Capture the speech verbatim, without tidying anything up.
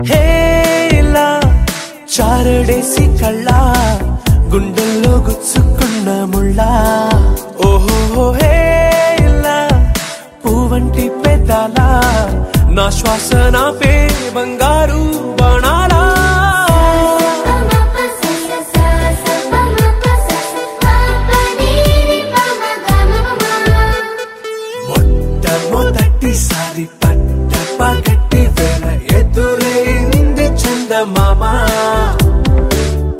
హే ఇలా చారడేసి కళ్ళ గుండెల్లో గుచ్చుకున్న ముళ్ళ ఓహో హే ఇలా పూవంటి పెదాల నా శ్వాస నా పే బంగారు బాణాలా మొట్టమొదటిసారి పట్ట పగట్టి వేళ